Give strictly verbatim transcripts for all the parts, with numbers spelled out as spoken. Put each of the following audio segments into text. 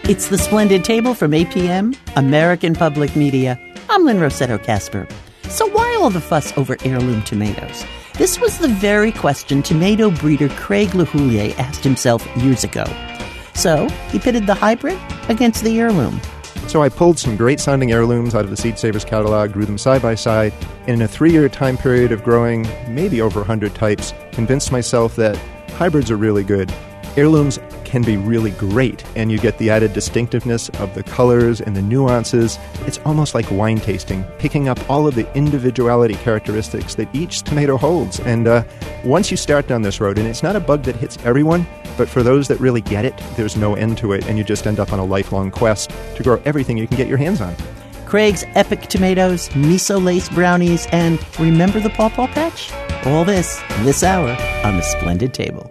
It's the Splendid Table from A P M, American Public Media. I'm Lynn Rossetto Kasper. So why all the fuss over heirloom tomatoes? This was the very question tomato breeder Craig LeHoulier asked himself years ago. So he pitted the hybrid against the heirloom. So I pulled some great-sounding heirlooms out of the Seed Savers catalog, grew them side by side, and in a three-year time period of growing maybe over one hundred types, convinced myself that hybrids are really good. Heirlooms can be really great, and you get the added distinctiveness of the colors and the nuances. It's almost like wine tasting, picking up all of the individuality characteristics that each tomato holds. And uh, once you start down this road, and it's not a bug that hits everyone, but for those that really get it, there's no end to it, and you just end up on a lifelong quest to grow everything you can get your hands on. Craig's epic tomatoes, miso lace brownies, and remember the Paw Paw Patch? All this, this hour, on the Splendid Table.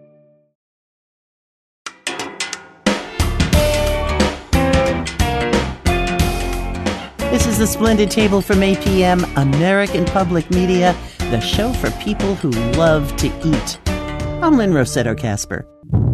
This is the Splendid Table from A P M, American Public Media, the show for people who love to eat. I'm Lynn Rossetto Kasper.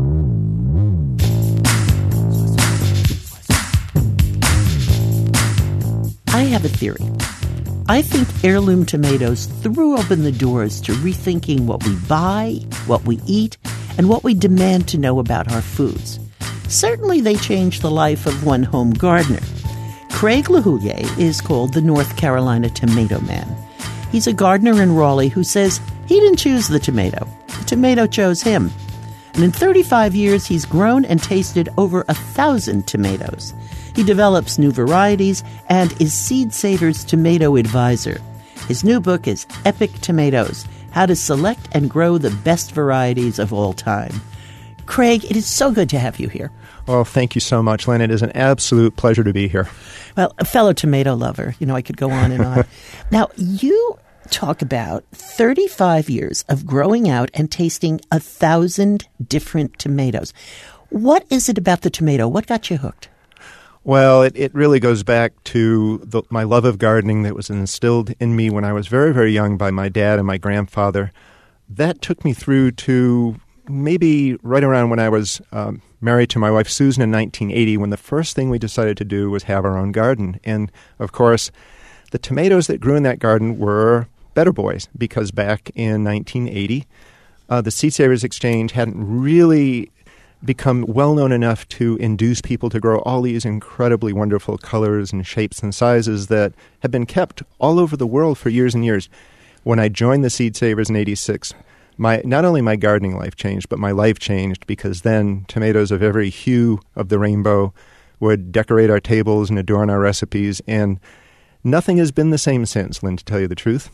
I have a theory. I think heirloom tomatoes threw open the doors to rethinking what we buy, what we eat, and what we demand to know about our foods. Certainly they changed the life of one home gardener. Craig LeHoulier is called the North Carolina Tomato Man. He's a gardener in Raleigh who says he didn't choose the tomato. The tomato chose him. And in thirty-five years, he's grown and tasted over a thousand tomatoes. He develops new varieties and is Seed Savers Tomato Advisor. His new book is Epic Tomatoes, How to Select and Grow the Best Varieties of All Time. Craig, it is so good to have you here. Well, thank you so much, Lynn. It is an absolute pleasure to be here. Well, a fellow tomato lover, you know, I could go on and on. Now, you talk about thirty-five years of growing out and tasting a thousand different tomatoes. What is it about the tomato? What got you hooked? Well, it, it really goes back to the, my love of gardening that was instilled in me when I was very, very young by my dad and my grandfather. That took me through to maybe right around when I was um, married to my wife Susan in nineteen eighty, when the first thing we decided to do was have our own garden. And, of course, the tomatoes that grew in that garden were Better Boys, because back in nineteen eighty, uh, the Seed Savers Exchange hadn't really become well-known enough to induce people to grow all these incredibly wonderful colors and shapes and sizes that have been kept all over the world for years and years. When I joined the Seed Savers in eighty-six, my not only my gardening life changed, but my life changed, because then tomatoes of every hue of the rainbow would decorate our tables and adorn our recipes, and nothing has been the same since, Lynn, to tell you the truth.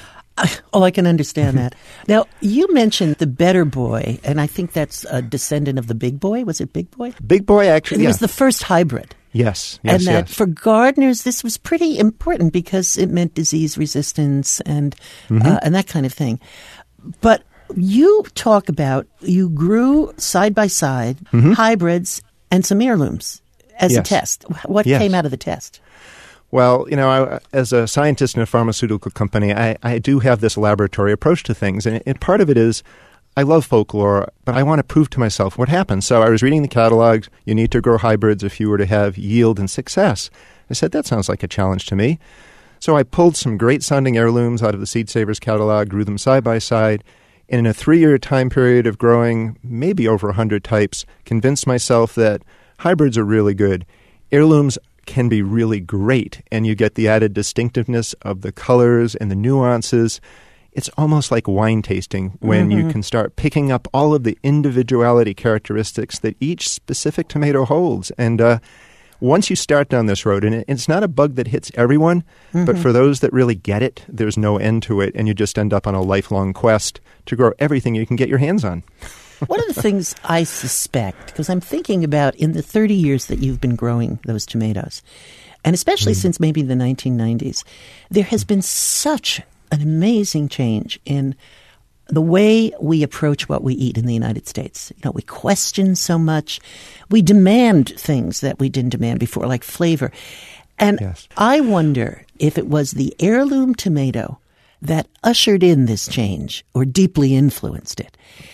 Oh, I can understand that. Now, you mentioned the Better Boy, and I think that's a descendant of the Big Boy. Was it Big Boy? Big Boy, actually, It yeah. was the first hybrid. Yes, yes, And that yes. for gardeners, this was pretty important because it meant disease resistance and Mm-hmm. uh, and that kind of thing. But you talk about you grew side by side Mm-hmm. hybrids and some heirlooms as Yes. a test. What Yes. came out of the test? Well, you know, I, as a scientist in a pharmaceutical company, I, I do have this laboratory approach to things. And, and part of it is I love folklore, but I want to prove to myself what happens. So I was reading the catalogs. You need to grow hybrids if you were to have yield and success. I said, that sounds like a challenge to me. So I pulled some great-sounding heirlooms out of the Seed Savers catalog, grew them side by side, and in a three-year time period of growing maybe over one hundred types, convinced myself that hybrids are really good. Heirlooms can be really great, and you get the added distinctiveness of the colors and the nuances. It's almost like wine tasting when mm-hmm. you can start picking up all of the individuality characteristics that each specific tomato holds. And uh, once you start down this road, and it, it's not a bug that hits everyone, mm-hmm. but for those that really get it, there's no end to it, and you just end up on a lifelong quest to grow everything you can get your hands on. One of the things I suspect, because I'm thinking about in the thirty years that you've been growing those tomatoes, and especially mm. since maybe the nineteen nineties, there has been such an amazing change in the way we approach what we eat in the United States. You know, we question so much. We demand things that we didn't demand before, like flavor. And yes. I wonder if it was the heirloom tomato that ushered in this change or deeply influenced it.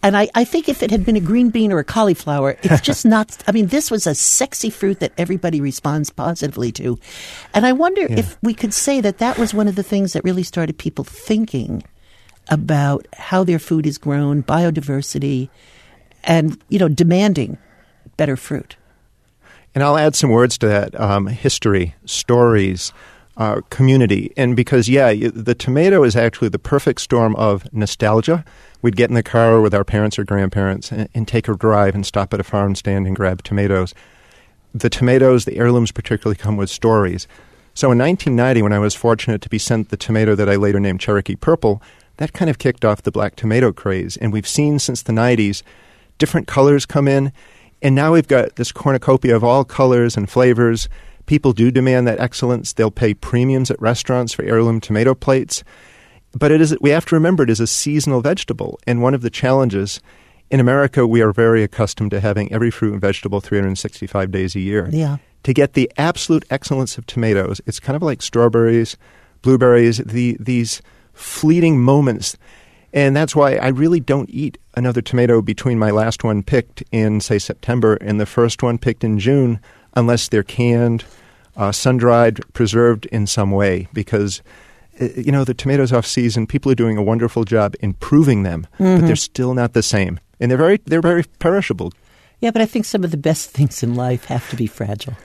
And I, I think if it had been a green bean or a cauliflower, it's just not, I mean, this was a sexy fruit that everybody responds positively to. And I wonder yeah. if we could say that that was one of the things that really started people thinking about how their food is grown, biodiversity, and, you know, demanding better fruit. And I'll add some words to that, um, history, stories, uh, community. And because, yeah, the tomato is actually the perfect storm of nostalgia. We'd get in the car with our parents or grandparents and, and take a drive and stop at a farm stand and grab tomatoes. The tomatoes, the heirlooms particularly, come with stories. So in nineteen ninety, when I was fortunate to be sent the tomato that I later named Cherokee Purple, that kind of kicked off the black tomato craze. And we've seen since the nineties different colors come in. And now we've got this cornucopia of all colors and flavors. People do demand that excellence. They'll pay premiums at restaurants for heirloom tomato plates. But it is, we have to remember it is a seasonal vegetable. And one of the challenges, in America, we are very accustomed to having every fruit and vegetable three hundred sixty-five days a year. Yeah. To get the absolute excellence of tomatoes, it's kind of like strawberries, blueberries, the, these fleeting moments. And that's why I really don't eat another tomato between my last one picked in, say, September and the first one picked in June, unless they're canned, uh, sun-dried, preserved in some way. Because, you know, the tomatoes off season, people are doing a wonderful job improving them, mm-hmm. but they're still not the same. And they're very, they're very perishable. Yeah, but I think some of the best things in life have to be fragile.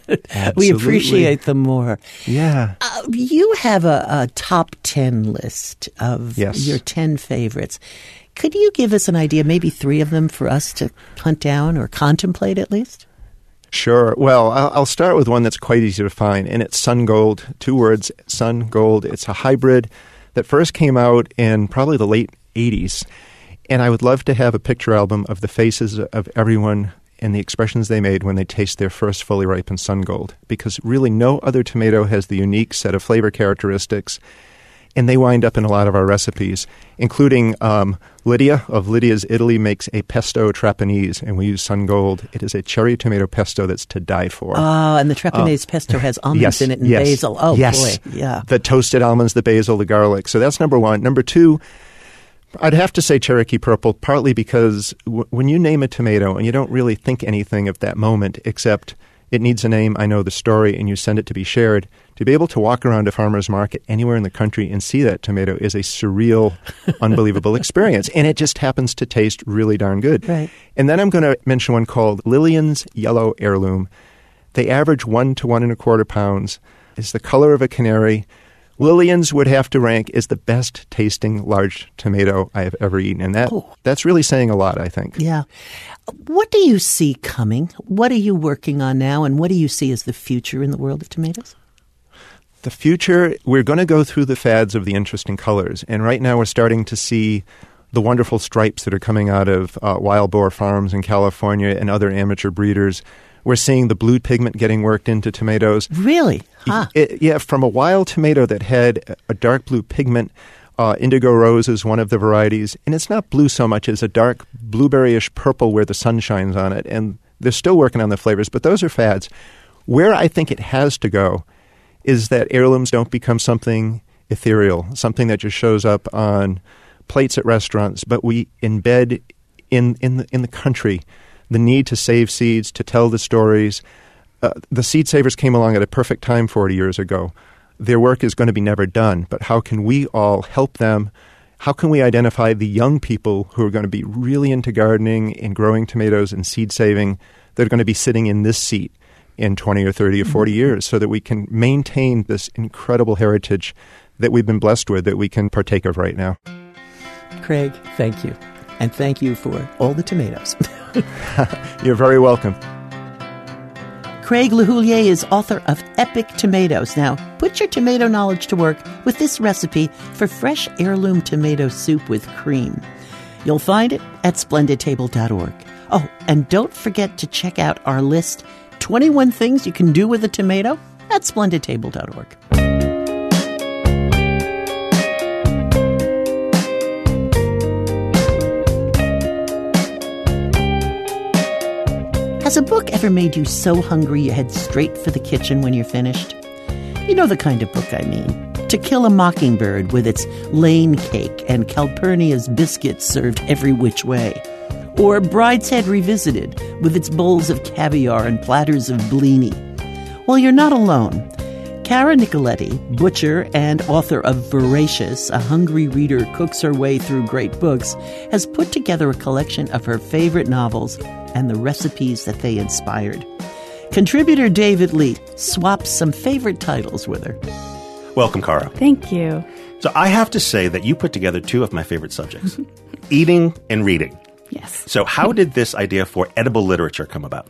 We appreciate them more. Yeah. Uh, you have a, a top ten list of yes. your ten favorites. Could you give us an idea, maybe three of them for us to hunt down or contemplate at least? Sure. Well, I'll, I'll start with one that's quite easy to find, and it's Sun Gold. Two words, Sun Gold. It's a hybrid that first came out in probably the late eighties. And I would love to have a picture album of the faces of everyone and the expressions they made when they taste their first fully ripened Sun Gold, because really no other tomato has the unique set of flavor characteristics, and they wind up in a lot of our recipes, including um, Lydia of Lydia's Italy makes a pesto Trapanese, and we use Sun Gold. It is a cherry tomato pesto that's to die for. Oh, and the Trapanese uh, pesto has almonds yes, in it and yes, basil. Oh, yes. boy, yeah. The toasted almonds, the basil, the garlic. So that's number one. Number two, I'd have to say Cherokee Purple, partly because w- when you name a tomato and you don't really think anything of that moment except it needs a name, I know the story, and you send it to be shared, to be able to walk around a farmer's market anywhere in the country and see that tomato is a surreal, unbelievable experience. And it just happens to taste really darn good. Right. And then I'm going to mention one called Lillian's Yellow Heirloom. They average one to one and a quarter pounds. It's the color of a canary. Lillian's would have to rank as the best tasting large tomato I have ever eaten. And that oh. that's really saying a lot, I think. Yeah. What do you see coming? What are you working on now? And what do you see as the future in the world of tomatoes? The future, we're going to go through the fads of the interesting colors. And right now we're starting to see the wonderful stripes that are coming out of uh, wild boar farms in California and other amateur breeders. We're seeing the blue pigment getting worked into tomatoes. Really? Huh. It, yeah, from a wild tomato that had a dark blue pigment, uh, Indigo Rose is one of the varieties. And it's not blue so much as a dark blueberryish purple where the sun shines on it. And they're still working on the flavors, but those are fads. Where I think it has to go is that heirlooms don't become something ethereal, something that just shows up on plates at restaurants, but we embed in, in, the, in the country the need to save seeds, to tell the stories. Uh, the Seed Savers came along at a perfect time forty years ago. Their work is going to be never done, but how can we all help them? How can we identify the young people who are going to be really into gardening and growing tomatoes and seed saving that are going to be sitting in this seat in twenty or thirty or forty years so that we can maintain this incredible heritage that we've been blessed with that we can partake of right now? Craig, thank you. And thank you for all the tomatoes. You're very welcome. Craig LeHoulier is author of Epic Tomatoes. Now, put your tomato knowledge to work with this recipe for fresh heirloom tomato soup with cream. You'll find it at splendid table dot org. Oh, and don't forget to check out our list, twenty-one Things You Can Do with a Tomato, at splendid table dot org. Has a book ever made you so hungry you head straight for the kitchen when you're finished? You know the kind of book I mean. To Kill a Mockingbird with its Lane cake and Calpurnia's biscuits served every which way. Or Brideshead Revisited with its bowls of caviar and platters of blini. Well, you're not alone. Cara Nicoletti, butcher and author of Voracious, A Hungry Reader Cooks Her Way Through Great Books, has put together a collection of her favorite novels and the recipes that they inspired. Contributor David Lee swaps some favorite titles with her. Welcome, Cara. Thank you. So I have to say that you put together two of my favorite subjects, eating and reading. Yes. So how did this idea for edible literature come about?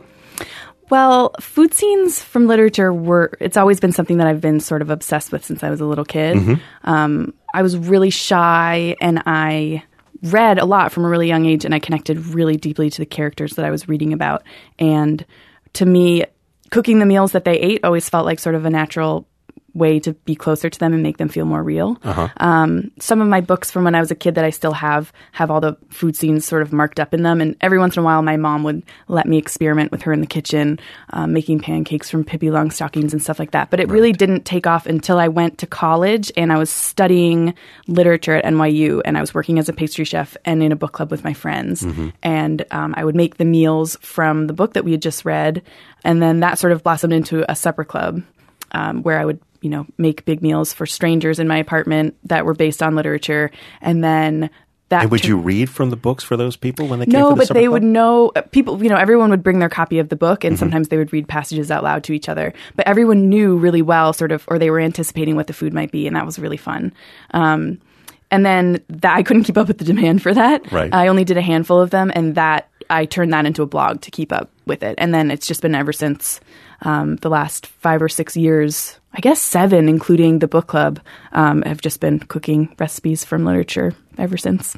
Well, food scenes from literature were, it's always been something that I've been sort of obsessed with since I was a little kid. Mm-hmm. Um, I was really shy and I read a lot from a really young age and I connected really deeply to the characters that I was reading about. And to me, cooking the meals that they ate always felt like sort of a natural way to be closer to them and make them feel more real. Uh-huh. Um, some of my books from when I was a kid that I still have, have all the food scenes sort of marked up in them. And every once in a while, my mom would let me experiment with her in the kitchen, um, making pancakes from Pippi Longstockings and stuff like that. But it right. really didn't take off until I went to college and I was studying literature at N Y U and I was working as a pastry chef and in a book club with my friends. Mm-hmm. And um, I would make the meals from the book that we had just read. And then that sort of blossomed into a supper club um, where I would you know, make big meals for strangers in my apartment that were based on literature. And then that... And would you read from the books for those people when they came no, for the but supper they club? would know... People, you know, everyone would bring their copy of the book and mm-hmm. sometimes they would read passages out loud to each other. But everyone knew really well sort of, or they were anticipating what the food might be. And that was really fun. Um, and then that I couldn't keep up with the demand for that. Right. I only did a handful of them. And that I turned that into a blog to keep up with it. And then it's just been ever since um, the last five or six years... I guess seven, including the book club, um, have just been cooking recipes from literature ever since.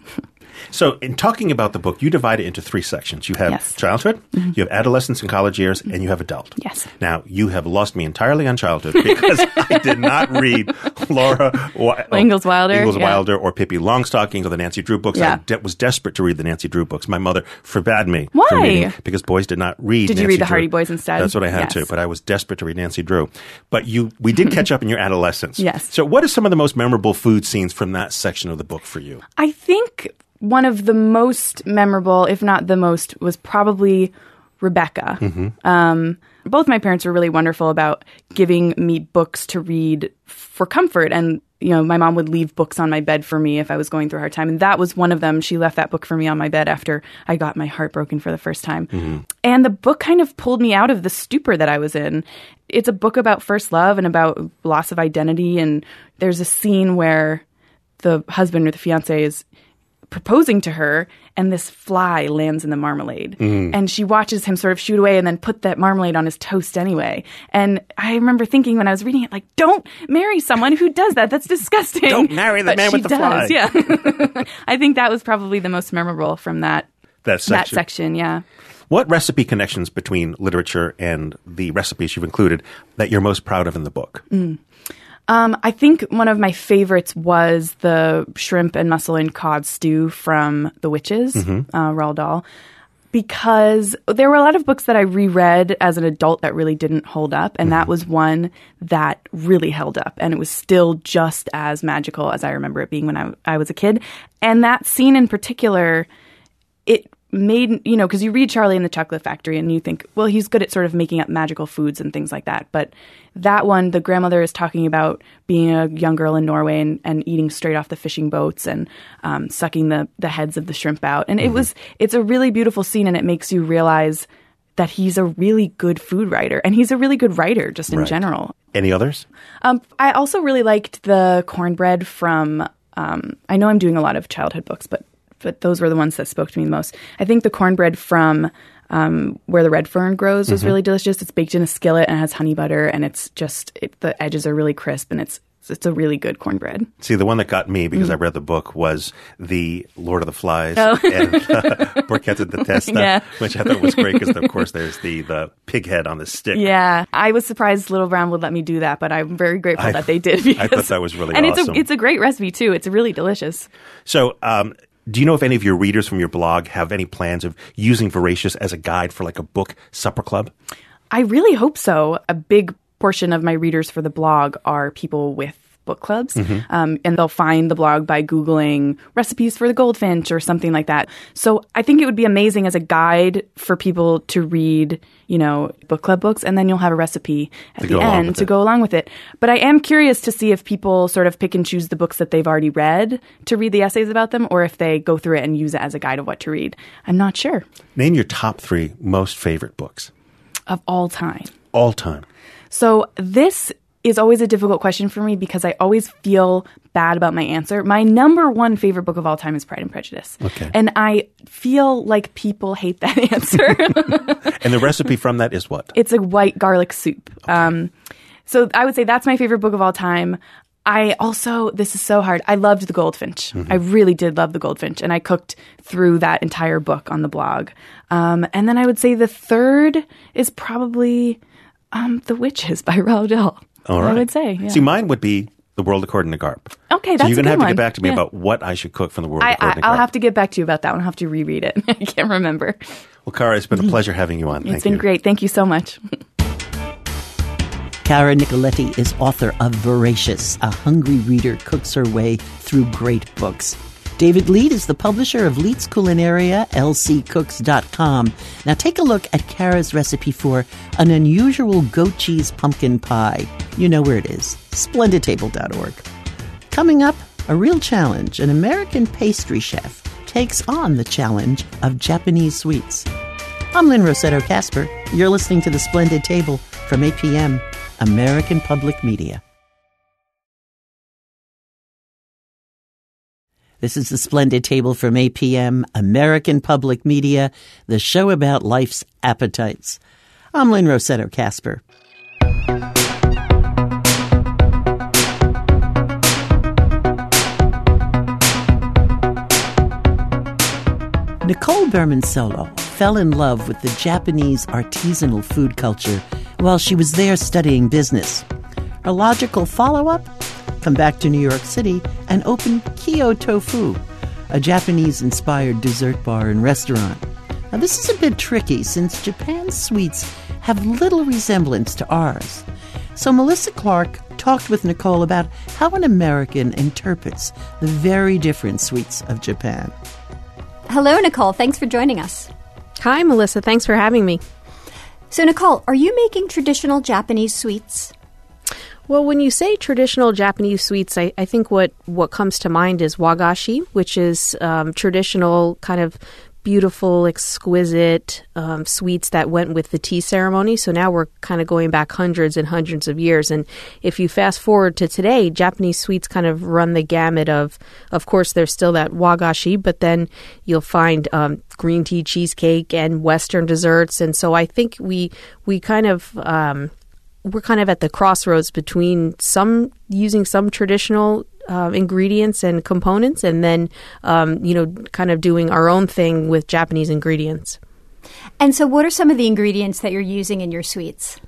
So in talking about the book, you divide it into three sections. You have yes. childhood, mm-hmm. you have adolescence and college years, and you have adult. Yes. Now, you have lost me entirely on childhood because I did not read Laura Wa- Ingalls Wilder, Ingalls yeah. Wilder or Pippi Longstockings or the Nancy Drew books. Yeah. I de- was desperate to read the Nancy Drew books. My mother forbade me Why? from reading because boys did not read Did Nancy you read the Drew. Hardy Boys instead? That's what I had yes. to, but I was desperate to read Nancy Drew. But you, we did catch up in your adolescence. Yes. So what are some of the most memorable food scenes from that section of the book for you? I think... One of the most memorable, if not the most, was probably Rebecca. Mm-hmm. Um, both my parents were really wonderful about giving me books to read for comfort. And, you know, my mom would leave books on my bed for me if I was going through a hard time. And that was one of them. She left that book for me on my bed after I got my heart broken for the first time. Mm-hmm. And the book kind of pulled me out of the stupor that I was in. It's a book about first love and about loss of identity. And there's a scene where the husband or the fiancé is proposing to her and this fly lands in the marmalade mm. and she watches him sort of shoot away and then put that marmalade on his toast anyway. And I remember thinking when I was reading it, like, don't marry someone who does that. That's disgusting. Don't marry the but man with the does, fly. Yeah. I think that was probably the most memorable from that, that section. that section. Yeah. What recipe connections between literature and the recipes you've included that you're most proud of in the book? Mm. Um, I think one of my favorites was the shrimp and mussel and cod stew from The Witches, mm-hmm. uh, Roald Dahl, because there were a lot of books that I reread as an adult that really didn't hold up, and mm-hmm. that was one that really held up, and it was still just as magical as I remember it being when I, I was a kid. And that scene in particular, it made, you know, because you read Charlie and the Chocolate Factory and you think, well, he's good at sort of making up magical foods and things like that. But that one, the grandmother is talking about being a young girl in Norway and, and eating straight off the fishing boats and um, sucking the, the heads of the shrimp out. And mm-hmm. it was, it's a really beautiful scene, and it makes you realize that he's a really good food writer, and he's a really good writer just in right. general. Any others? Um, I also really liked the cornbread from, um, I know I'm doing a lot of childhood books, but but those were the ones that spoke to me the most. I think the cornbread from um, Where the Red Fern Grows was mm-hmm. really delicious. It's baked in a skillet and it has honey butter, and it's just, it, the edges are really crisp, and it's it's a really good cornbread. See, the one that got me, because mm. I read the book, was the Lord of the Flies oh. and uh, Porchetta di Testa, yeah. which I thought was great because, of course, there's the, the pig head on the stick. Yeah. I was surprised Little Brown would let me do that, but I'm very grateful I, that they did. Because, I thought that was really and awesome. And it's a, it's a great recipe, too. It's really delicious. So, um, do you know if any of your readers from your blog have any plans of using Voracious as a guide for like a book supper club? I really hope so. A big portion of my readers for the blog are people with book clubs, mm-hmm. um, and they'll find the blog by Googling recipes for the goldfinch or something like that. So I think it would be amazing as a guide for people to read, you know, book club books, and then you'll have a recipe at the end to go along with it. But I am curious to see if people sort of pick and choose the books that they've already read to read the essays about them, or if they go through it and use it as a guide of what to read. I'm not sure. Name your top three most favorite books. Of all time. All time. So this is always a difficult question for me because I always feel bad about my answer. My number one favorite book of all time is Pride and Prejudice. Okay. And I feel like people hate that answer. And the recipe from that is what? It's a white garlic soup. Okay. Um, so I would say that's my favorite book of all time. I also, this is so hard, I loved The Goldfinch. Mm-hmm. I really did love The Goldfinch, and I cooked through that entire book on the blog. Um, and then I would say the third is probably um, The Witches by Roald Dahl. All right. I would say, yeah. See, mine would be The World According to Garp. Okay, that's so you're going to have one. to get back to me yeah. about what I should cook from The World I, According I, to Garp. I'll have to get back to you about that one. I'll have to reread it. I can't remember. Well, Kara, it's been a pleasure having you on. Thank It's been you. great. Thank you so much. Kara Nicoletti is author of Voracious, a hungry reader cooks her way through great books. David Leet is the publisher of Leet's Culinaria, L C cooks dot com. Now take a look at Kara's recipe for an unusual goat cheese pumpkin pie. You know where it is, splendid table dot org. Coming up, a real challenge. An American pastry chef takes on the challenge of Japanese sweets. I'm Lynn Rossetto Kasper. You're listening to The Splendid Table from A P M, American Public Media. This is The Splendid Table from A P M, American Public Media, the show about life's appetites. I'm Lynn Rossetto Kasper. Nicole Berman-Solo fell in love with the Japanese artisanal food culture while she was there studying business. Her logical follow-up? Come back to New York City and open Kyo Tofu, a Japanese-inspired dessert bar and restaurant. Now, this is a bit tricky since Japan's sweets have little resemblance to ours. So Melissa Clark talked with Nicole about how an American interprets the very different sweets of Japan. Hello, Nicole. Thanks for joining us. Hi, Melissa. Thanks for having me. So, Nicole, are you making traditional Japanese sweets? Well, when you say traditional Japanese sweets, I, I think what, what comes to mind is wagashi, which is um, traditional kind of beautiful, exquisite um, sweets that went with the tea ceremony. So now we're kind of going back hundreds and hundreds of years. And if you fast forward to today, Japanese sweets kind of run the gamut of, of course, there's still that wagashi, but then you'll find um, green tea cheesecake and Western desserts. And so I think we we kind of... Um, we're kind of at the crossroads between some using some traditional uh, ingredients and components, and then, um, you know, kind of doing our own thing with Japanese ingredients. And so what are some of the ingredients that you're using in your sweets?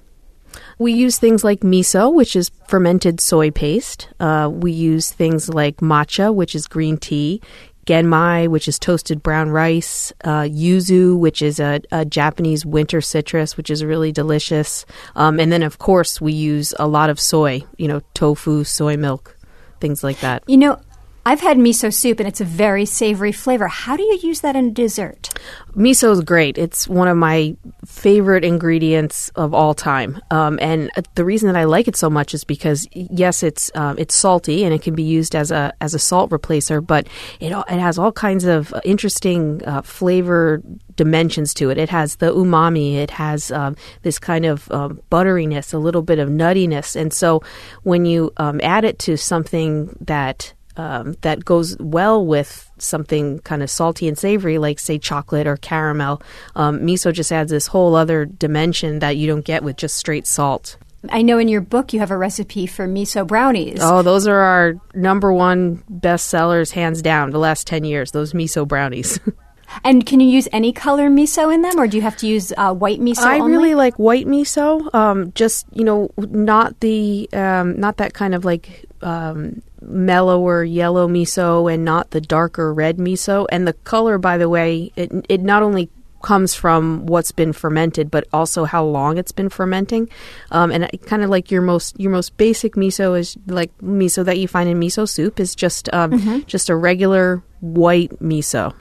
We use things like miso, which is fermented soy paste. Uh, we use things like matcha, which is green tea. Genmai, which is toasted brown rice, uh, yuzu, which is a, a Japanese winter citrus, which is really delicious. Um, and then, of course, we use a lot of soy, you know, tofu, soy milk, things like that. You know, I've had miso soup, and it's a very savory flavor. How do you use that in a dessert? Miso is great. It's one of my favorite ingredients of all time. Um, and the reason that I like it so much is because, yes, it's um, it's salty, and it can be used as a as a salt replacer, but it it has all kinds of interesting uh, flavor dimensions to it. It has the umami. It has um, this kind of um, butteriness, a little bit of nuttiness. And so when you um, add it to something that Um, that goes well with something kind of salty and savory, like, say, chocolate or caramel. Um, miso just adds this whole other dimension that you don't get with just straight salt. I know in your book you have a recipe for miso brownies. Oh, those are our number one best sellers, hands down, the last ten years, those miso brownies. And can you use any color miso in them, or do you have to use uh, white miso I only? really like white miso, um, just, you know, not the, um, not that kind of like... Um, mellower yellow miso and not the darker red miso. And the color, by the way, it it not only comes from what's been fermented, but also how long it's been fermenting. Um, and kind of like your most your most basic miso is like miso that you find in miso soup is just um, mm-hmm. just a regular white miso.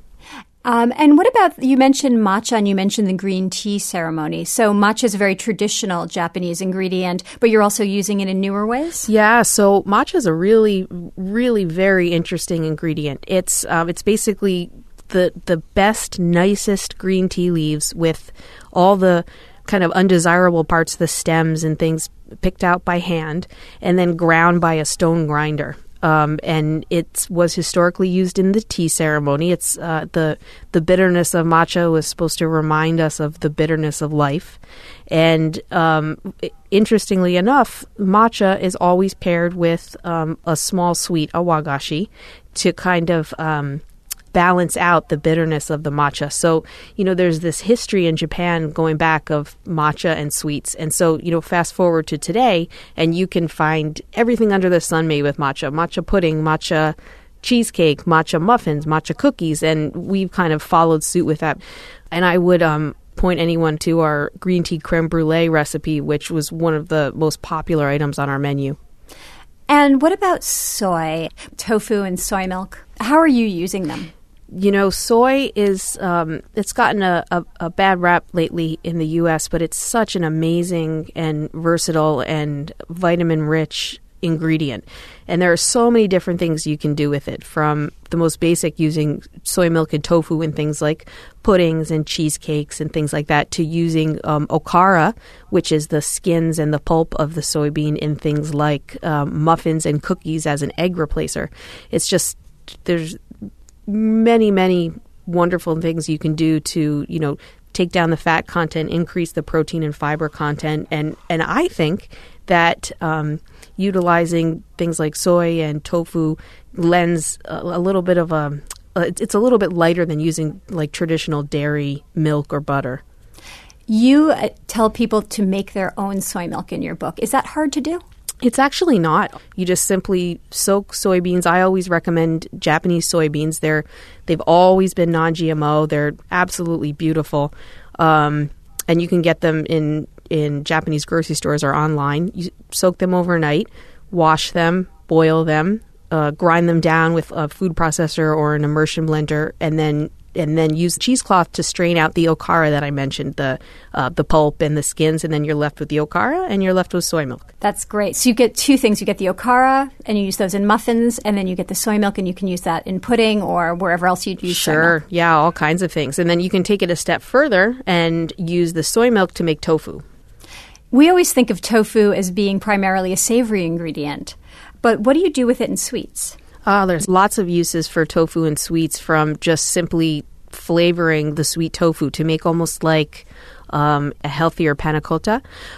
Um, and what about, you mentioned matcha and you mentioned the green tea ceremony. So matcha is a very traditional Japanese ingredient, but you're also using it in newer ways? Yeah, so matcha is a really, really very interesting ingredient. It's um, it's basically the the best, nicest green tea leaves with all the kind of undesirable parts, the stems and things picked out by hand and then ground by a stone grinder. Um, and it was historically used in the tea ceremony. It's uh, the the bitterness of matcha was supposed to remind us of the bitterness of life. And um, interestingly enough, matcha is always paired with um, a small sweet, a wagashi, to kind of um, balance out the bitterness of the matcha. So, you know, there's this history in Japan going back of matcha and sweets. And so, you know, fast forward to today, and you can find everything under the sun made with matcha. Matcha pudding, matcha cheesecake, matcha muffins, matcha cookies. And we've kind of followed suit with that. And I would um, point anyone to our green tea creme brulee recipe, which was one of the most popular items on our menu. And what about soy, tofu and soy milk? How are you using them? You know, soy is, um, it's gotten a, a, a bad rap lately in the U S, but it's such an amazing and versatile and vitamin-rich ingredient. And there are so many different things you can do with it, from the most basic, using soy milk and tofu in things like puddings and cheesecakes and things like that, to using um, okara, which is the skins and the pulp of the soybean, in things like um, muffins and cookies as an egg replacer. It's just, there's many, many wonderful things you can do to, you know, take down the fat content, increase the protein and fiber content. And, and I think that um, utilizing things like soy and tofu lends a, a little bit of a, uh, it's a little bit lighter than using like traditional dairy milk or butter. You uh, tell people to make their own soy milk in your book. Is that hard to do? It's actually not. You just simply soak soybeans. I always recommend Japanese soybeans. They're, they've always been non-G M O. They're absolutely beautiful. Um, and you can get them in, in Japanese grocery stores or online. You soak them overnight, wash them, boil them, uh, grind them down with a food processor or an immersion blender, and then and then use cheesecloth to strain out the okara that I mentioned, the uh, the pulp and the skins, and then you're left with the okara and you're left with soy milk. That's great. So you get two things. You get the okara and you use those in muffins, and then you get the soy milk and you can use that in pudding or wherever else you'd use sure. soy milk. Yeah, all kinds of things. And then you can take it a step further and use the soy milk to make tofu. We always think of tofu as being primarily a savory ingredient, but what do you do with it in sweets? Uh, there's lots of uses for tofu and sweets, from just simply flavoring the sweet tofu to make almost like um, a healthier panna cotta,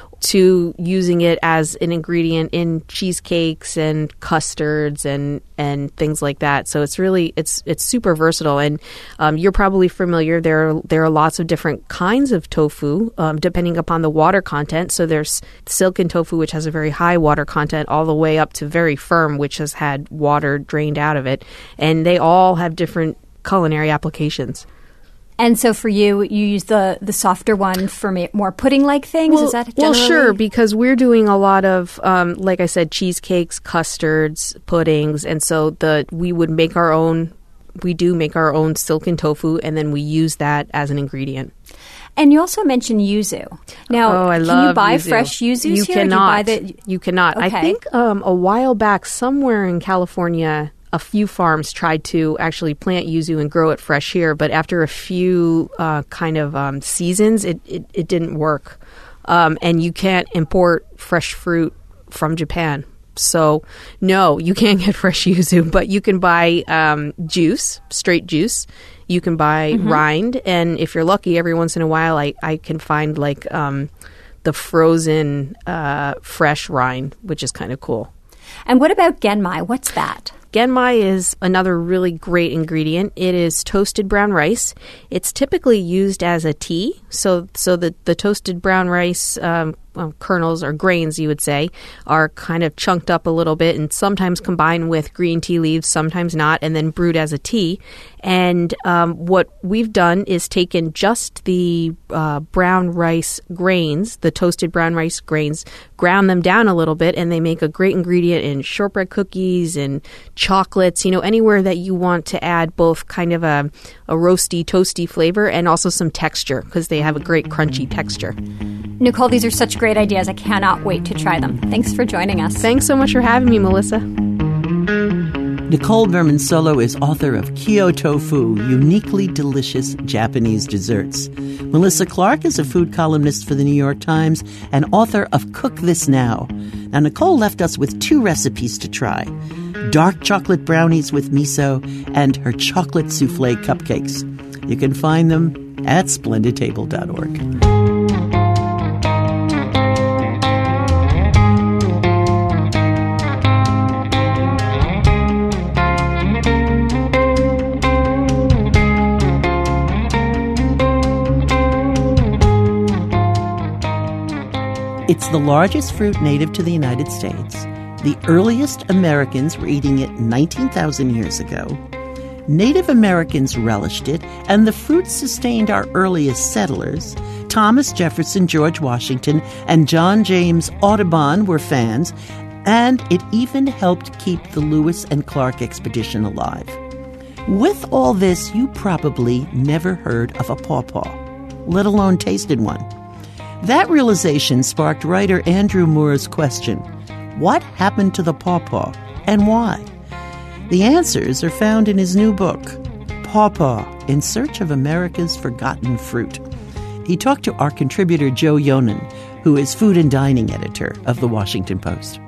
to using it as an ingredient in cheesecakes and custards and, and things like that. So it's really, it's it's super versatile. And um, you're probably familiar, there are, there are lots of different kinds of tofu um, depending upon the water content. So there's silken tofu, which has a very high water content, all the way up to very firm, which has had water drained out of it. And they all have different culinary applications. And so for you, you use the, the softer one for ma- more pudding-like things? Well, Is that well, generally? sure, because we're doing a lot of, um, like I said, cheesecakes, custards, puddings, and so the we would make our own, we do make our own silken tofu, and then we use that as an ingredient. And you also mentioned yuzu. Now, oh, I can love you buy yuzu. fresh yuzus you here? Cannot. Do you buy the... You cannot. Okay. I think um, a while back, somewhere in California, a few farms tried to actually plant yuzu and grow it fresh here, but after a few uh, kind of um, seasons, it, it, it didn't work. Um, and you can't import fresh fruit from Japan. So, no, you can't get fresh yuzu, but you can buy um, juice, straight juice. You can buy mm-hmm. rind, and if you're lucky, every once in a while, I, I can find like um, the frozen uh, fresh rind, which is kind of cool. And what about genmai? What's that? Genmai is another really great ingredient. It is toasted brown rice. It's typically used as a tea. So so the, the toasted brown rice um, well, kernels or grains, you would say, are kind of chunked up a little bit and sometimes combined with green tea leaves, sometimes not, and then brewed as a tea. And um, what we've done is taken just the uh, brown rice grains, the toasted brown rice grains, ground them down a little bit, and they make a great ingredient in shortbread cookies and chocolates, you know, anywhere that you want to add both kind of a, a roasty, toasty flavor and also some texture, because they have a great crunchy texture. Nicole, these are such great ideas. I cannot wait to try them. Thanks for joining us. Thanks so much for having me, Melissa. Nicole Vermonsolo is author of Kyoto Fu, Uniquely Delicious Japanese Desserts. Melissa Clark is a food columnist for the New York Times and author of Cook This Now. Now, Nicole left us with two recipes to try: dark chocolate brownies with miso and her chocolate souffle cupcakes. You can find them at splendid table dot org. It's the largest fruit native to the United States. The earliest Americans were eating it nineteen thousand years ago. Native Americans relished it, and the fruit sustained our earliest settlers. Thomas Jefferson, George Washington, and John James Audubon were fans, and it even helped keep the Lewis and Clark expedition alive. With all this, you probably never heard of a pawpaw, let alone tasted one. That realization sparked writer Andrew Moore's question: what happened to the pawpaw and why? The answers are found in his new book, Pawpaw: In Search of America's Forgotten Fruit. He talked to our contributor Joe Yonan, who is food and dining editor of The Washington Post.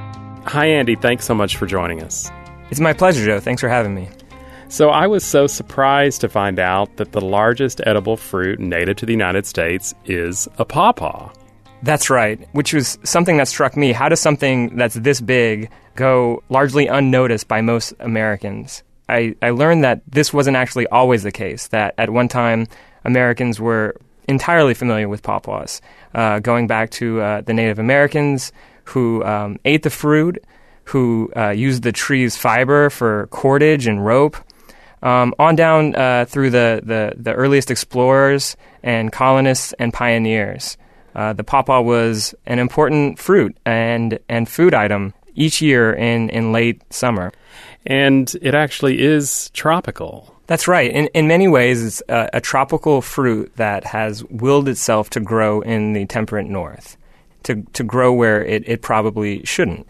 Hi, Andy. Thanks so much for joining us. It's my pleasure, Joe. Thanks for having me. So I was so surprised to find out that the largest edible fruit native to the United States is a pawpaw. That's right, which was something that struck me. How does something that's this big go largely unnoticed by most Americans? I, I learned that this wasn't actually always the case, that at one time Americans were entirely familiar with pawpaws, uh, going back to uh, the Native Americans who um, ate the fruit, who uh, used the tree's fiber for cordage and rope, Um, on down uh, through the, the, the earliest explorers and colonists and pioneers. Uh, the pawpaw was an important fruit and, and food item each year in, in late summer. And it actually is tropical. That's right. In, in many ways, it's a, a tropical fruit that has willed itself to grow in the temperate north, to, to grow where it, it probably shouldn't.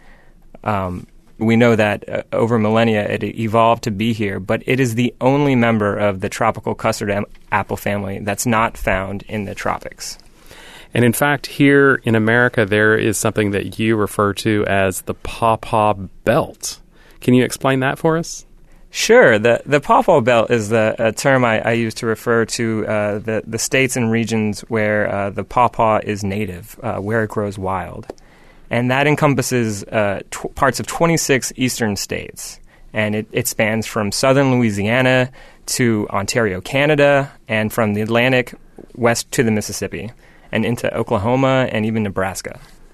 Um We know that uh, over millennia it evolved to be here, but it is the only member of the tropical custard am- apple family that's not found in the tropics. And in fact, here in America, there is something that you refer to as the pawpaw belt. Can you explain that for us? Sure. The the pawpaw belt is the a term I, I use to refer to uh, the, the states and regions where uh, the pawpaw is native, uh, where it grows wild. And that encompasses uh, tw- parts of twenty-six eastern states. And it, it spans from southern Louisiana to Ontario, Canada, and from the Atlantic west to the Mississippi, and into Oklahoma and even Nebraska.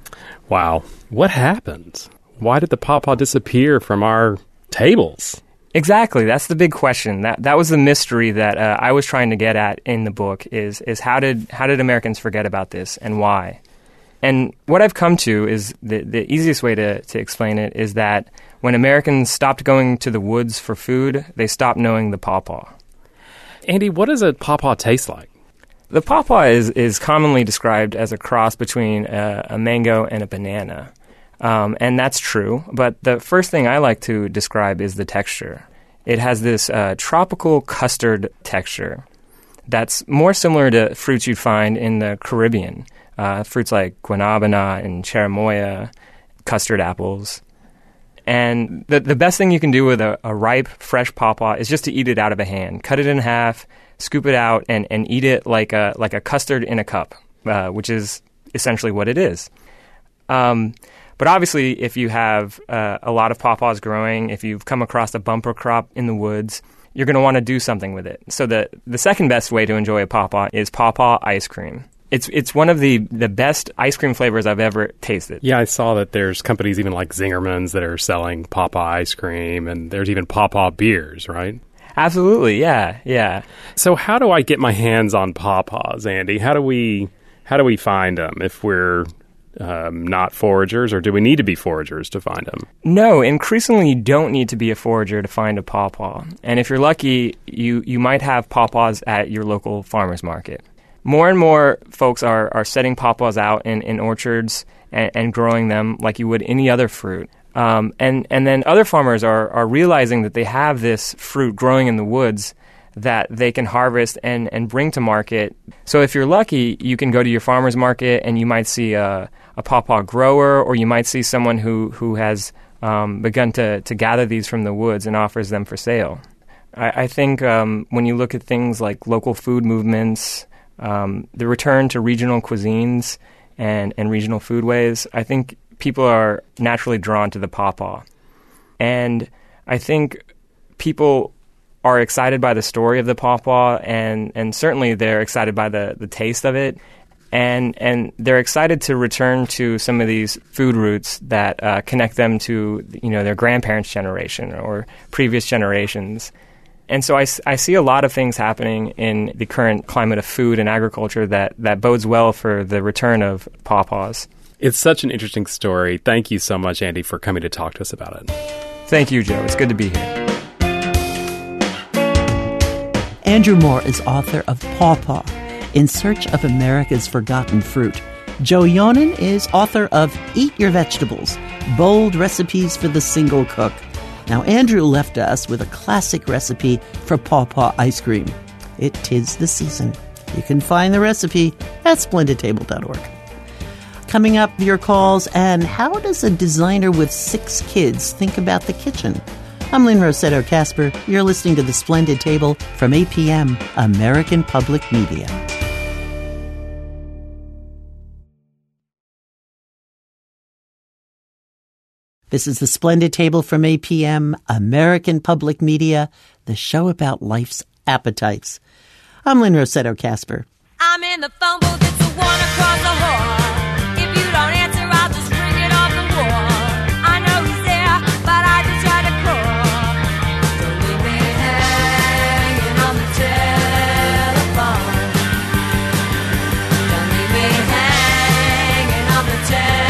Wow. What happened? Why did the pawpaw disappear from our tables? Exactly. That's the big question. That that was the mystery that uh, I was trying to get at in the book, is is how did how did Americans forget about this and why? And what I've come to is the, the easiest way to, to explain it is that when Americans stopped going to the woods for food, they stopped knowing the pawpaw. Andy, what does a pawpaw taste like? The pawpaw is, is commonly described as a cross between a, a mango and a banana. Um, and that's true. But the first thing I like to describe is the texture. It has this uh, tropical custard texture that's more similar to fruits you'd find in the Caribbean. Uh, fruits like guanabana and cherimoya, custard apples. And the the best thing you can do with a, a ripe, fresh pawpaw is just to eat it out of a hand. Cut it in half, scoop it out, and, and eat it like a like a custard in a cup, uh, which is essentially what it is. Um, but obviously, if you have uh, a lot of pawpaws growing, if you've come across a bumper crop in the woods, you're going to want to do something with it. So the, the second best way to enjoy a pawpaw is pawpaw ice cream. It's it's one of the, the best ice cream flavors I've ever tasted. Yeah, I saw that there's companies even like Zingerman's that are selling Pawpaw ice cream, and there's even Pawpaw beers, right? Absolutely, yeah, yeah. So how do I get my hands on Pawpaws, Andy? How do we how do we find them if we're um, not foragers, or do we need to be foragers to find them? No, increasingly you don't need to be a forager to find a pawpaw. And if you're lucky, you, you might have pawpaws at your local farmer's market. More and more folks are, are setting pawpaws out in, in orchards and, and growing them like you would any other fruit. Um, and, and then other farmers are, are realizing that they have this fruit growing in the woods that they can harvest and, and bring to market. So if you're lucky, you can go to your farmer's market and you might see a, a pawpaw grower, or you might see someone who, who has um, begun to, to gather these from the woods and offers them for sale. I, I think um, when you look at things like local food movements, Um, the return to regional cuisines and, and regional foodways, I think people are naturally drawn to the pawpaw. And I think people are excited by the story of the pawpaw, and, and certainly they're excited by the, the taste of it. And, and they're excited to return to some of these food roots that uh, connect them to, you know, their grandparents' generation or previous generations. And so I, I see a lot of things happening in the current climate of food and agriculture that, that bodes well for the return of pawpaws. It's such an interesting story. Thank you so much, Andy, for coming to talk to us about it. Thank you, Joe. It's good to be here. Andrew Moore is author of Pawpaw, In Search of America's Forgotten Fruit. Joe Yonan is author of Eat Your Vegetables, Bold Recipes for the Single Cook. Now, Andrew left us with a classic recipe for pawpaw ice cream. It 'tis the season. You can find the recipe at splendid table dot org. Coming up, your calls, and how does a designer with six kids think about the kitchen? I'm Lynn Rossetto Kasper. You're listening to The Splendid Table from A P M, American Public Media. This is The Splendid Table from A P M, American Public Media, the show about life's appetites. I'm Lynn Rossetto Kasper. I'm in the phone booth, it's the one across the hall. If you don't answer, I'll just ring it off the wall. I know he's there, but I just try to call. Don't leave me hanging on the telephone. Don't leave me hanging on the telephone.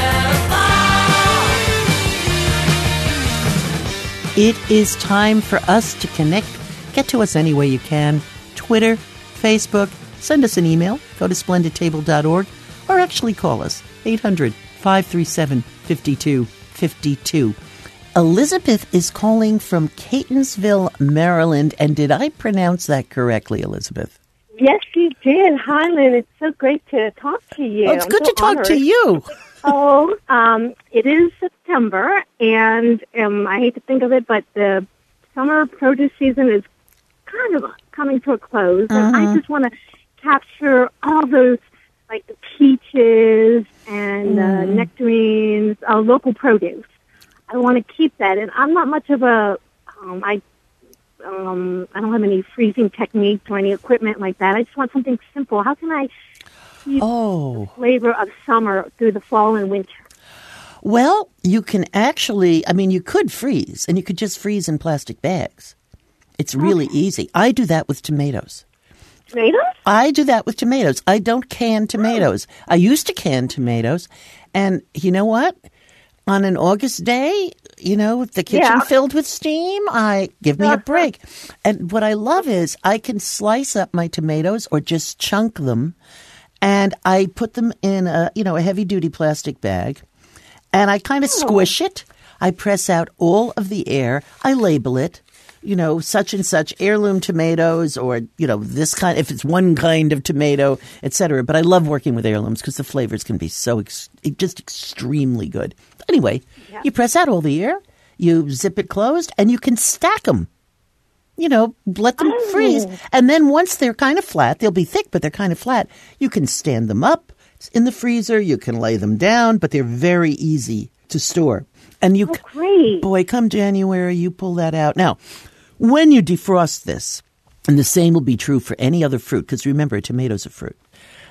It is time for us to connect. Get to us any way you can. Twitter, Facebook, send us an email. Go to splendid table dot org, or actually call us, eight hundred, five three seven, five two five two. Elizabeth is calling from Catonsville, Maryland. And did I pronounce that correctly, Elizabeth? Yes, you did. Hi, Lynn. It's so great to talk to you. Oh, it's I'm good so to talk honored. to you. Oh, um, it is September, and um, I hate to think of it, but the summer produce season is kind of coming to a close, and Uh-huh. I just want to capture all those, like the peaches and uh, nectarines, uh, local produce. I want to keep that, and I'm not much of a, um, I, um, I don't have any freezing techniques or any equipment like that. I just want something simple. How can I keep Oh. the flavor of summer through the fall and winter? Well, you can actually, I mean, you could freeze, and you could just freeze in plastic bags. It's really Okay. easy. I do that with tomatoes. Tomatoes? I do that with tomatoes. I don't can tomatoes. I used to can tomatoes, and you know what? On an August day, you know, with the kitchen Yeah. filled with steam, I give me a break. And what I love is I can slice up my tomatoes or just chunk them, and I put them in a, you know, a heavy-duty plastic bag, and I kind of squish it. I press out all of the air. I label it, you know, such and such heirloom tomatoes, or, you know, this kind, if it's one kind of tomato, et cetera. But I love working with heirlooms because the flavors can be so ex- just extremely good. Anyway, Yeah. you press out all the air, you zip it closed, and you can stack them. You know, let them Oh. freeze. And then once they're kind of flat, they'll be thick, but they're kind of flat, you can stand them up in the freezer. You can lay them down, but they're very easy to store. And you, Oh, great. boy, come January, you pull that out. Now, when you defrost this, and the same will be true for any other fruit, because remember, a tomato's a fruit.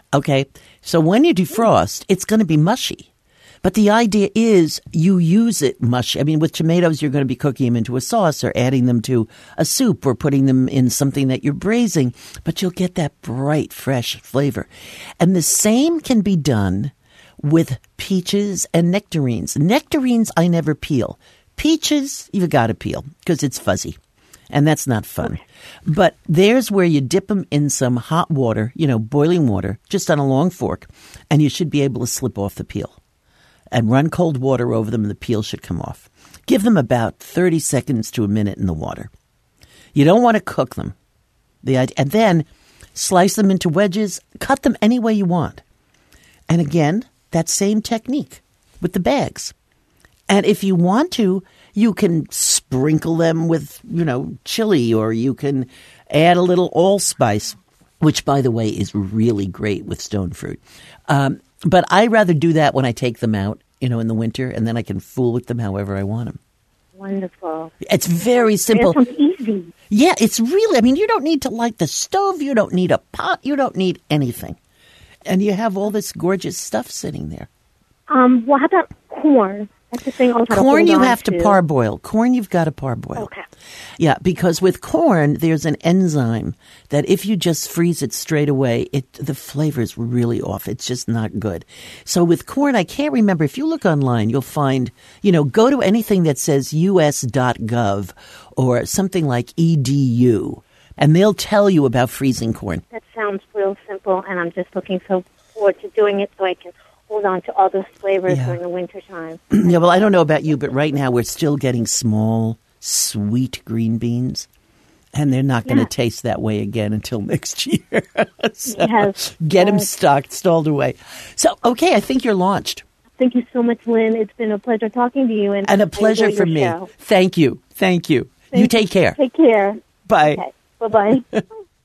Okay? So when you defrost, it's going to be mushy. But the idea is you use it mushy. I mean, with tomatoes, you're going to be cooking them into a sauce or adding them to a soup or putting them in something that you're braising, but you'll get that bright, fresh flavor. And the same can be done with peaches and nectarines. Nectarines, I never peel. Peaches, you've got to peel because it's fuzzy. And that's not fun. Okay. But there's where you dip them in some hot water, you know, boiling water, just on a long fork, and you should be able to slip off the peel. And run cold water over them and the peel should come off. Give them about thirty seconds to a minute in the water. You don't want to cook them. The idea, and then slice them into wedges, cut them any way you want. And again, that same technique with the bags. And if you want to, you can sprinkle them with, you know, chili, or you can add a little allspice, which, by the way, is really great with stone fruit. Um, But I rather do that when I take them out, you know, in the winter, and then I can fool with them however I want them. Wonderful. It's very simple. It sounds easy. Yeah, it's really, I mean, you don't need to light the stove. You don't need a pot. You don't need anything. And you have all this gorgeous stuff sitting there. Um, well, how about corn? That's the thing. Corn you have to parboil. Corn you've got to parboil. Okay. Yeah, because with corn, there's an enzyme that if you just freeze it straight away, it the flavor is really off. It's just not good. So with corn, I can't remember. If you look online, you'll find, you know, go to anything that says U S dot gov or something like E D U, and they'll tell you about freezing corn. That sounds real simple, and I'm just looking so forward to doing it so I can hold on to all those flavors Yeah. during the winter time. Yeah, well, I don't know about you, but right now we're still getting small, sweet green beans, and they're not going to Yeah. taste that way again until next year. So Yes. get them Yes. stocked, stalled away. So, okay, I think you're launched. Thank you so much, Lynn. It's been a pleasure talking to you. And, And a I pleasure enjoy for your me. show. Thank you. Thank you. you Thank take care. Take care. Bye. Okay. Bye-bye.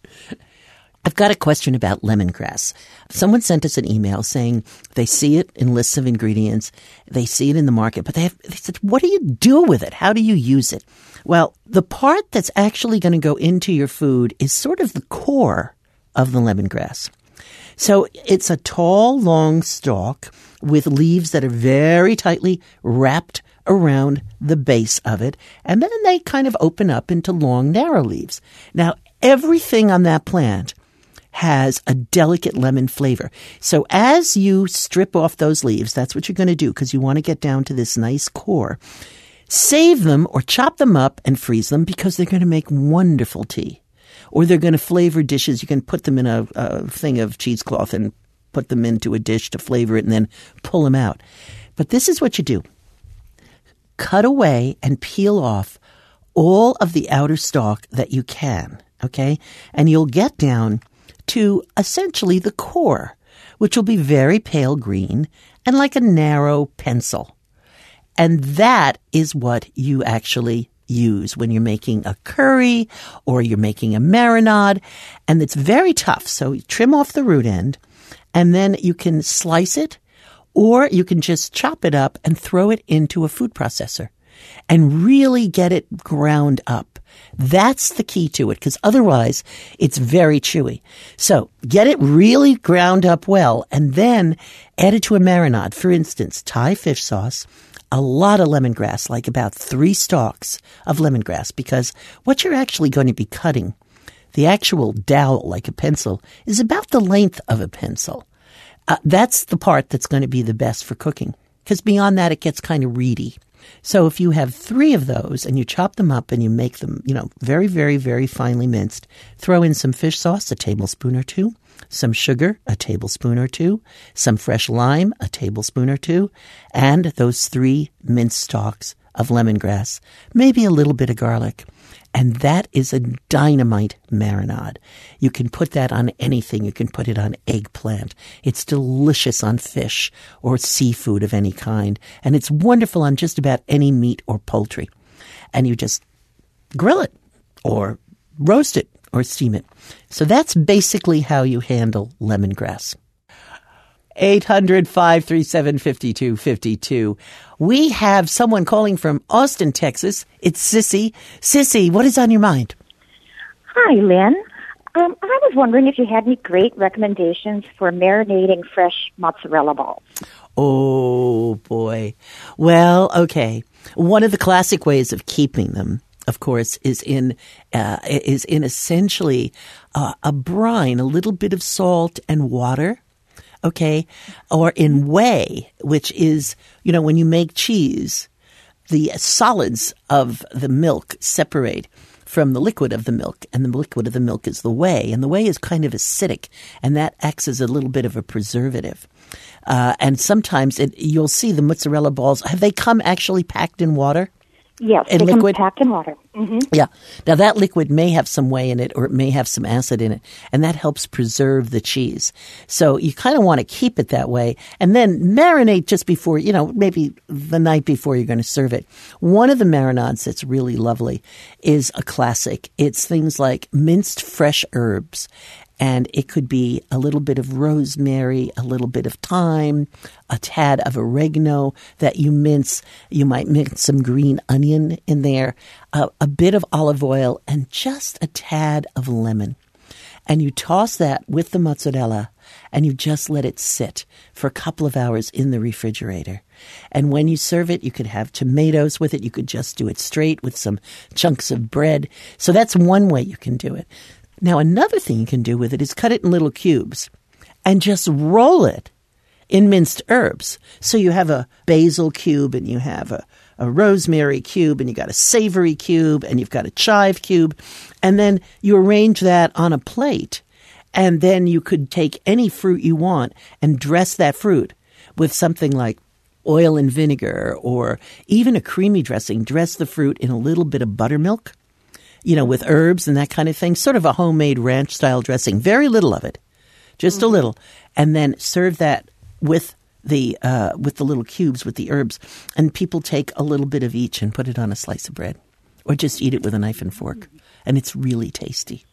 I've got a question about lemongrass. Someone sent us an email saying they see it in lists of ingredients, they see it in the market, but they have, they said, what do you do with it? How do you use it? Well, the part that's actually going to go into your food is sort of the core of the lemongrass. So it's a tall, long stalk with leaves that are very tightly wrapped around the base of it, and then they kind of open up into long, narrow leaves. Now, everything on that plant has a delicate lemon flavor. So as you strip off those leaves, that's what you're going to do because you want to get down to this nice core. Save them or chop them up and freeze them because they're going to make wonderful tea. Or they're going to flavor dishes. You can put them in a, a thing of cheesecloth and put them into a dish to flavor it and then pull them out. But this is what you do. Cut away and peel off all of the outer stalk that you can, okay? And you'll get down to essentially the core, which will be very pale green and like a narrow pencil. And that is what you actually use when you're making a curry or you're making a marinade. And it's very tough. So you trim off the root end and then you can slice it or you can just chop it up and throw it into a food processor and really get it ground up. That's the key to it because otherwise it's very chewy. So get it really ground up well and then add it to a marinade. For instance, Thai fish sauce, a lot of lemongrass, like about three stalks of lemongrass, because what you're actually going to be cutting, the actual dowel, like a pencil, is about the length of a pencil. Uh, that's the part that's going to be the best for cooking because beyond that it gets kind of reedy. So if you have three of those and you chop them up and you make them, you know, very, very, very finely minced, throw in some fish sauce, a tablespoon or two, some sugar, a tablespoon or two, some fresh lime, a tablespoon or two, and those three minced stalks of lemongrass, maybe a little bit of garlic. And that is a dynamite marinade. You can put that on anything. You can put it on eggplant. It's delicious on fish or seafood of any kind. And it's wonderful on just about any meat or poultry. And you just grill it or roast it or steam it. So that's basically how you handle lemongrass. eight hundred, five three seven, five two five two. We have someone calling from Austin, Texas. It's Sissy. Sissy, what is on your mind? Hi, Lynn. Um, I was wondering if you had any great recommendations for marinating fresh mozzarella balls. Oh, boy. Well, okay. One of the classic ways of keeping them, of course, is in uh, is in essentially uh, a brine, a little bit of salt and water, okay, or in whey, which is, you know, when you make cheese, the solids of the milk separate from the liquid of the milk, and the liquid of the milk is the whey, and the whey is kind of acidic, and that acts as a little bit of a preservative. Uh, and sometimes it, you'll see the mozzarella balls. Have they come actually packed in water? Yes, in they liquid? come packed in water. Mm-hmm. Yeah. Now, that liquid may have some whey in it, or it may have some acid in it, and that helps preserve the cheese. So you kind of want to keep it that way, and then marinate just before, you know, maybe the night before you're going to serve it. One of the marinades that's really lovely is a classic. It's things like minced fresh herbs. And it could be a little bit of rosemary, a little bit of thyme, a tad of oregano that you mince. You might mince some green onion in there, uh, a bit of olive oil, and just a tad of lemon. And you toss that with the mozzarella, and you just let it sit for a couple of hours in the refrigerator. And when you serve it, you could have tomatoes with it. You could just do it straight with some chunks of bread. So that's one way you can do it. Now, another thing you can do with it is cut it in little cubes and just roll it in minced herbs. So you have a basil cube, and you have a, a rosemary cube, and you got a savory cube, and you've got a chive cube. And then you arrange that on a plate. And then you could take any fruit you want and dress that fruit with something like oil and vinegar, or even a creamy dressing. Dress the fruit in a little bit of buttermilk, you know, with herbs and that kind of thing, sort of a homemade ranch-style dressing. Very little of it, just mm-hmm. a little. And then serve that with the uh, with the little cubes, with the herbs. And people take a little bit of each and put it on a slice of bread, or just eat it with a knife and fork. And it's really tasty.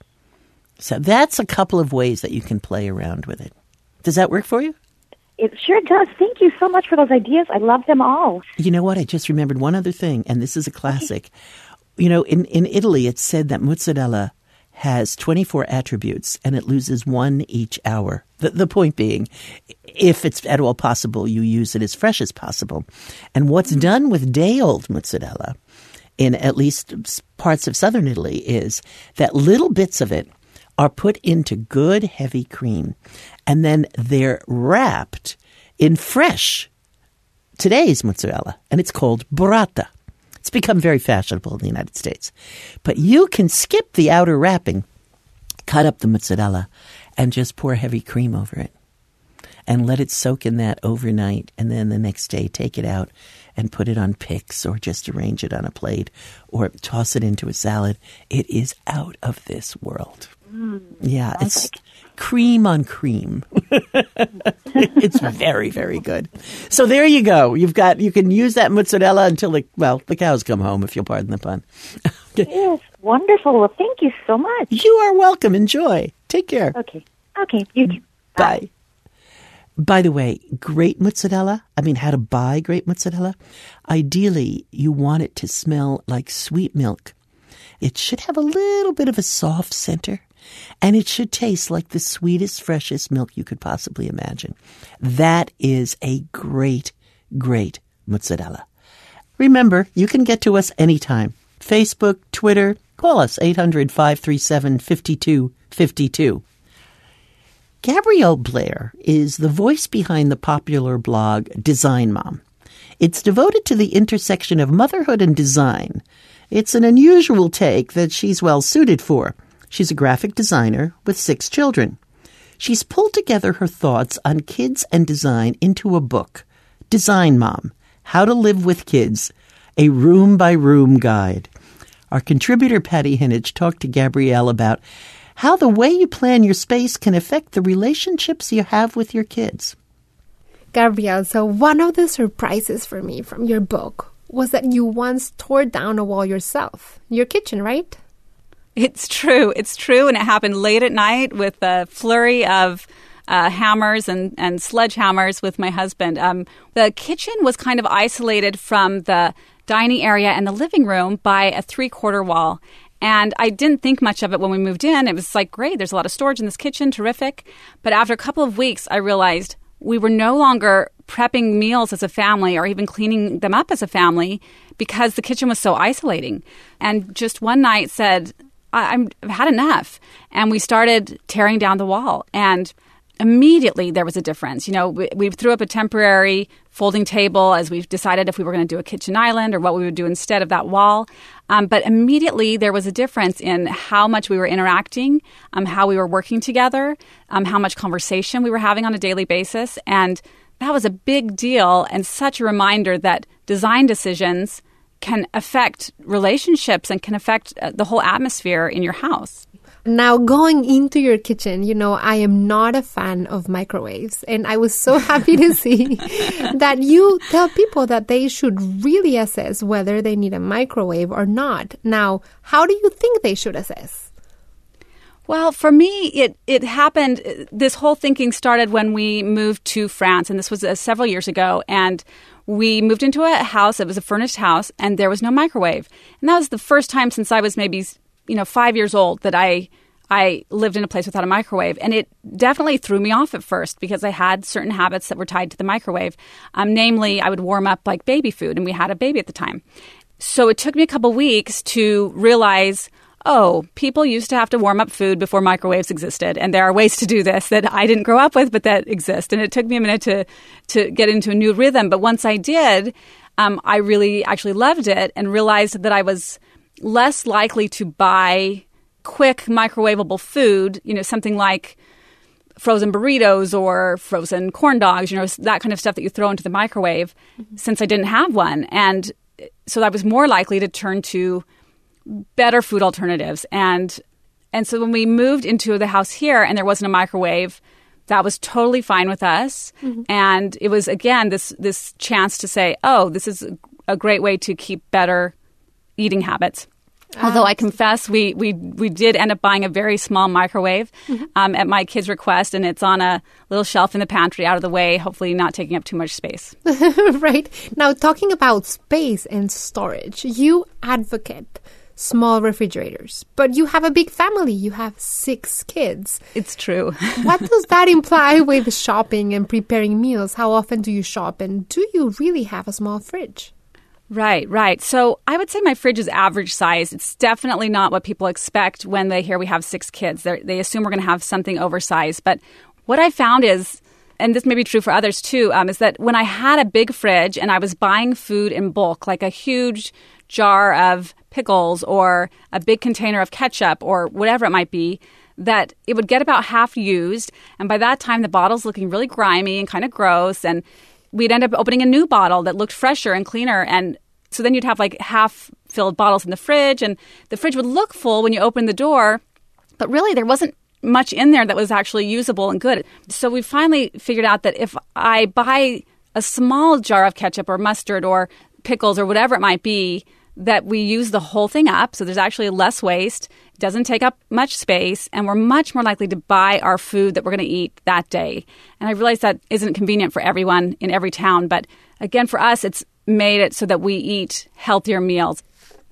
So that's a couple of ways that you can play around with it. Does that work for you? It sure does. Thank you so much for those ideas. I love them all. You know what? I just remembered one other thing, and this is a classic. You know, in, in Italy, it's said that mozzarella has twenty-four attributes, and it loses one each hour. The, the point being, if it's at all possible, you use it as fresh as possible. And what's done with day-old mozzarella, in at least parts of southern Italy, is that little bits of it are put into good, heavy cream, and then they're wrapped in fresh today's mozzarella, and it's called burrata. It's become very fashionable in the United States. But you can skip the outer wrapping, cut up the mozzarella, and just pour heavy cream over it. And let it soak in that overnight. And then the next day, take it out and put it on picks, or just arrange it on a plate, or toss it into a salad. It is out of this world. Mm, yeah, it's like cream on cream. It's very, very good. So there you go. You've got, you can use that mozzarella until the, well, the cows come home, if you'll pardon the pun. Yes, wonderful. Well, thank you so much. You are welcome. Enjoy. Take care. Okay. Okay. You too. Bye. Bye. By the way, great mozzarella, I mean, how to buy great mozzarella. Ideally, you want it to smell like sweet milk. It should have a little bit of a soft center, and it should taste like the sweetest, freshest milk you could possibly imagine. That is a great, great mozzarella. Remember, you can get to us anytime. Facebook, Twitter, call us eight hundred, five three seven, five two five two. Gabrielle Blair is the voice behind the popular blog Design Mom. It's devoted to the intersection of motherhood and design. It's an unusual take that she's well suited for. She's a graphic designer with six children. She's pulled together her thoughts on kids and design into a book, Design Mom, How to Live with Kids, a room-by-room guide. Our contributor, Patty Hinnage, talked to Gabrielle about how the way you plan your space can affect the relationships you have with your kids. Gabrielle, so one of the surprises for me from your book was that you once tore down a wall yourself. Your kitchen, right? It's true. It's true. And it happened late at night with a flurry of uh, hammers and, and sledgehammers with my husband. Um, the kitchen was kind of isolated from the dining area and the living room by a three-quarter wall. And I didn't think much of it when we moved in. It was like, great, there's a lot of storage in this kitchen, terrific. But after a couple of weeks, I realized we were no longer prepping meals as a family or even cleaning them up as a family because the kitchen was so isolating. And just one night said, I- I'm, I've had enough. And we started tearing down the wall. And immediately there was a difference. You know, we, we threw up a temporary folding table as we decided if we were going to do a kitchen island or what we would do instead of that wall. Um, but immediately there was a difference in how much we were interacting, um, how we were working together, um, how much conversation we were having on a daily basis. And that was a big deal and such a reminder that design decisions can affect relationships and can affect uh, the whole atmosphere in your house. Now, going into your kitchen, you know, I am not a fan of microwaves. And I was so happy to see that you tell people that they should really assess whether they need a microwave or not. Now, how do you think they should assess? Well, for me, it, it happened, this whole thinking started when we moved to France, and this was uh, several years ago, and we moved into a house, it was a furnished house, and there was no microwave. And that was the first time since I was maybe you know, five years old that I I lived in a place without a microwave. And it definitely threw me off at first because I had certain habits that were tied to the microwave. Um, namely, I would warm up like baby food, and we had a baby at the time. So it took me a couple weeks to realize, oh, people used to have to warm up food before microwaves existed. And there are ways to do this that I didn't grow up with, but that exist. And it took me a minute to, to get into a new rhythm. But once I did, um, I really actually loved it and realized that I was less likely to buy quick microwavable food, you know, something like frozen burritos or frozen corn dogs, you know, that kind of stuff that you throw into the microwave, mm-hmm. since I didn't have one. And so I was more likely to turn to better food alternatives. And and so when we moved into the house here and there wasn't a microwave, that was totally fine with us. Mm-hmm. And it was, again, this this chance to say, oh, this is a great way to keep better eating habits. Although I confess, we, we, we did end up buying a very small microwave mm-hmm. um, at my kids' request, and it's on a little shelf in the pantry out of the way, hopefully not taking up too much space. Right. Now, talking about space and storage, you advocate small refrigerators, but you have a big family. You have six kids. It's true. What does that imply with shopping and preparing meals? How often do you shop, and do you really have a small fridge? Right, right. So I would say my fridge is average size. It's definitely not what people expect when they hear we have six kids. They're, they assume we're going to have something oversized. But what I found is, and this may be true for others too, um, is that when I had a big fridge and I was buying food in bulk, like a huge jar of pickles or a big container of ketchup or whatever it might be, that it would get about half used. And by that time, the bottle's looking really grimy and kind of gross. And we'd end up opening a new bottle that looked fresher and cleaner. And so then you'd have like half-filled bottles in the fridge, and the fridge would look full when you opened the door, but really there wasn't much in there that was actually usable and good. So we finally figured out that if I buy a small jar of ketchup or mustard or pickles or whatever it might be, that we use the whole thing up. So there's actually less waste, it doesn't take up much space, and we're much more likely to buy our food that we're going to eat that day. And I realize that isn't convenient for everyone in every town, but again, for us, it's made it so that we eat healthier meals.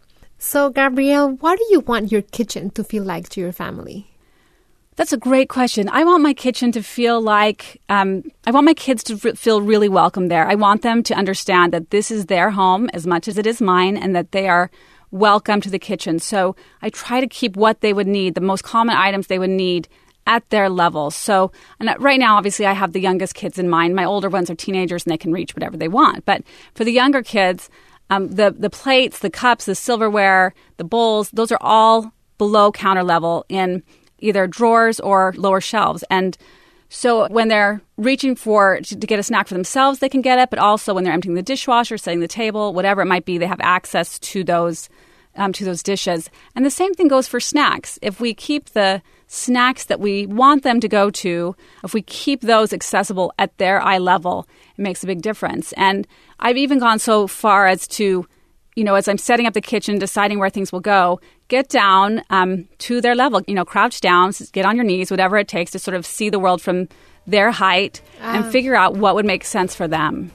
So, Gabrielle, what do you want your kitchen to feel like to your family? That's a great question. I want my kitchen to feel like, um, I want my kids to re- feel really welcome there. I want them to understand that this is their home as much as it is mine, and that they are welcome to the kitchen. So I try to keep what they would need, the most common items they would need, at their level. So and right now, obviously, I have the youngest kids in mind. My older ones are teenagers and they can reach whatever they want. But for the younger kids, um, the, the plates, the cups, the silverware, the bowls, those are all below counter level in either drawers or lower shelves. And so when they're reaching for to, to get a snack for themselves, they can get it. But also when they're emptying the dishwasher, setting the table, whatever it might be, they have access to those um, to those dishes. And the same thing goes for snacks. If we keep the snacks that we want them to go to, if we keep those accessible at their eye level, it makes a big difference. And I've even gone so far as to, you know, as I'm setting up the kitchen, deciding where things will go, get down um, to their level, you know, crouch down, get on your knees, whatever it takes to sort of see the world from their height and Um, figure out what would make sense for them.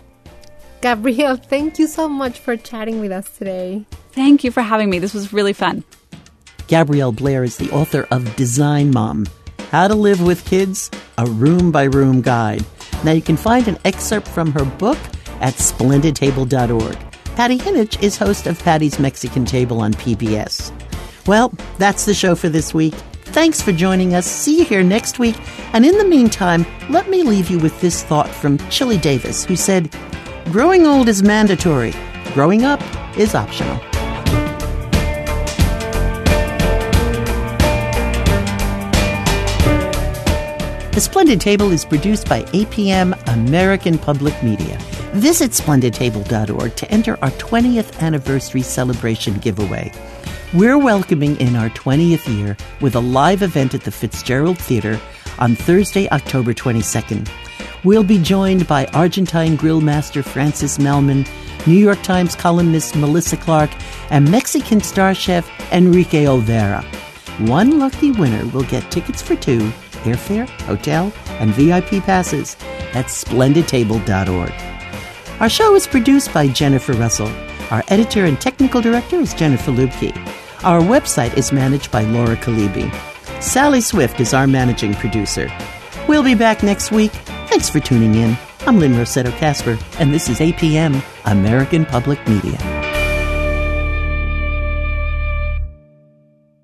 Gabrielle, thank you so much for chatting with us today. Thank you for having me. This was really fun. Gabrielle Blair is the author of Design Mom, How to Live with Kids, a room-by-room guide. Now you can find an excerpt from her book at splendid table dot org. Patty Hinich is host of Patty's Mexican Table on P B S. Well, that's the show for this week. Thanks for joining us. See you here next week. And in the meantime, let me leave you with this thought from Chili Davis, who said, "Growing old is mandatory. Growing up is optional." The Splendid Table is produced by A P M American Public Media. Visit splendid table dot org to enter our twentieth anniversary celebration giveaway. We're welcoming in our twentieth year with a live event at the Fitzgerald Theater on Thursday, October twenty-second. We'll be joined by Argentine grill master Francis Melman, New York Times columnist Melissa Clark, and Mexican star chef Enrique Olvera. One lucky winner will get tickets for two, airfare, hotel, and V I P passes at splendid table dot org. Our show is produced by Jennifer Russell. Our editor and technical director is Jennifer Lubke. Our website is managed by Laura Kalibi. Sally Swift is our managing producer. We'll be back next week. Thanks for tuning in. I'm Lynn Rossetto Casper, and this is A P M American Public Media.